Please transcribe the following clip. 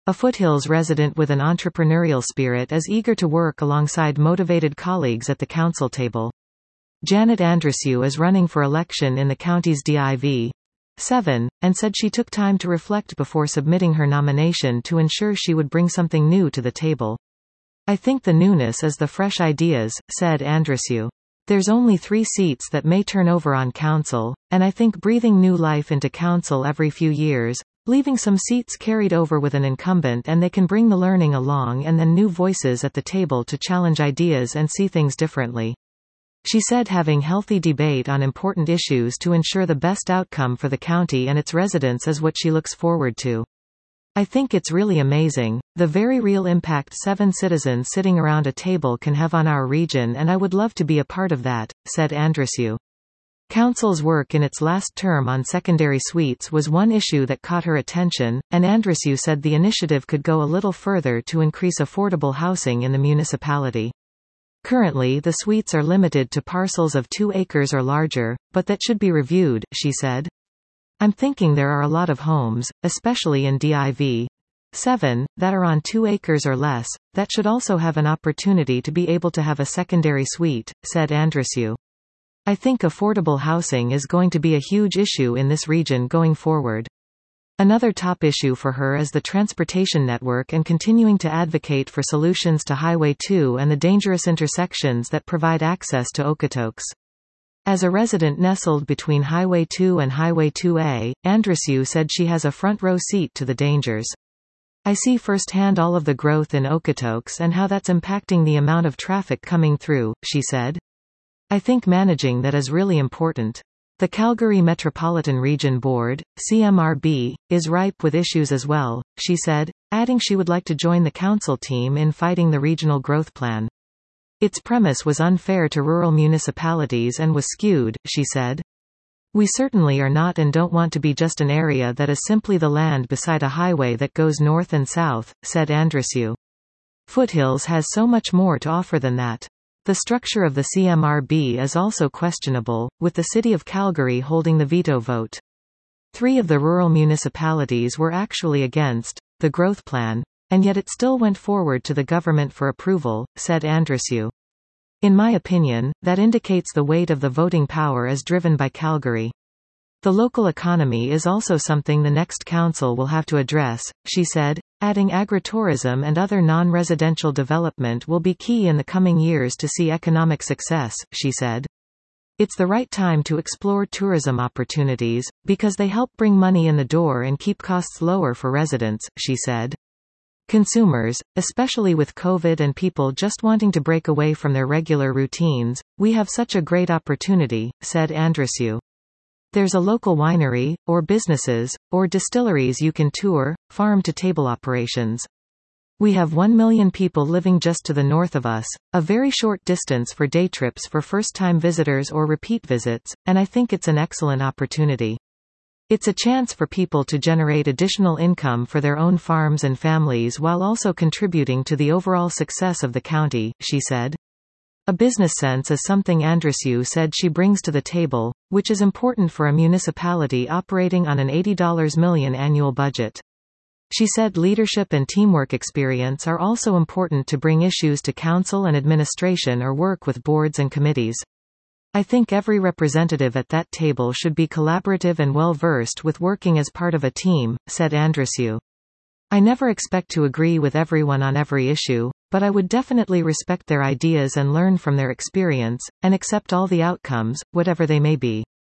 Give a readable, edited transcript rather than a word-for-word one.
A Foothills resident with an entrepreneurial spirit is eager to work alongside motivated colleagues at the council table. Janet Andrusue is running for election in the county's Div. 7, and said she took time to reflect before submitting her nomination to ensure she would bring something new to the table. "I think the newness is the fresh ideas," said Andrusue. "There's only 3 seats that may turn over on council, and I think breathing new life into council every few years, leaving some seats carried over with an incumbent and they can bring the learning along and then new voices at the table to challenge ideas and see things differently." She said having healthy debate on important issues to ensure the best outcome for the county and its residents is what she looks forward to. "I think it's really amazing, the very real impact 7 citizens sitting around a table can have on our region, and I would love to be a part of that," said Andrusue. Council's work in its last term on secondary suites was one issue that caught her attention, and Andrusue said the initiative could go a little further to increase affordable housing in the municipality. "Currently the suites are limited to parcels of 2 acres or larger, but that should be reviewed," she said. "I'm thinking there are a lot of homes, especially in Div. 7, that are on 2 acres or less, that should also have an opportunity to be able to have a secondary suite," said Andrusue. "I think affordable housing is going to be a huge issue in this region going forward." Another top issue for her is the transportation network and continuing to advocate for solutions to Highway 2 and the dangerous intersections that provide access to Okotoks. As a resident nestled between Highway 2 and Highway 2A, Andrusue said she has a front-row seat to the dangers. "I see firsthand all of the growth in Okotoks and how that's impacting the amount of traffic coming through," she said. "I think managing that is really important. The Calgary Metropolitan Region Board, CMRB, is ripe with issues as well," she said, adding she would like to join the council team in fighting the regional growth plan. "Its premise was unfair to rural municipalities and was skewed," she said. "We certainly are not and don't want to be just an area that is simply the land beside a highway that goes north and south," said Andrusue. "Foothills has so much more to offer than that. The structure of the CMRB is also questionable, with the City of Calgary holding the veto vote. 3 of the rural municipalities were actually against the growth plan, and yet it still went forward to the government for approval," said Andrusue. "In my opinion, that indicates the weight of the voting power is driven by Calgary. The local economy is also something the next council will have to address," she said, adding agritourism and other non-residential development will be key in the coming years to see economic success, she said. "It's the right time to explore tourism opportunities, because they help bring money in the door and keep costs lower for residents," she said. "Consumers, especially with COVID and people just wanting to break away from their regular routines, we have such a great opportunity," said Andrusue. "There's a local winery, or businesses, or distilleries you can tour, farm-to-table operations. We have 1 million people living just to the north of us, a very short distance for day trips for first-time visitors or repeat visits, and I think it's an excellent opportunity. It's a chance for people to generate additional income for their own farms and families while also contributing to the overall success of the county," she said. "A business sense is something Andrusue said she brings to the table, which is important for a municipality operating on an $80 million annual budget. She said leadership and teamwork experience are also important to bring issues to council and administration or work with boards and committees. "I think every representative at that table should be collaborative and well-versed with working as part of a team," said Andrusue. "I never expect to agree with everyone on every issue, but I would definitely respect their ideas and learn from their experience, and accept all the outcomes, whatever they may be."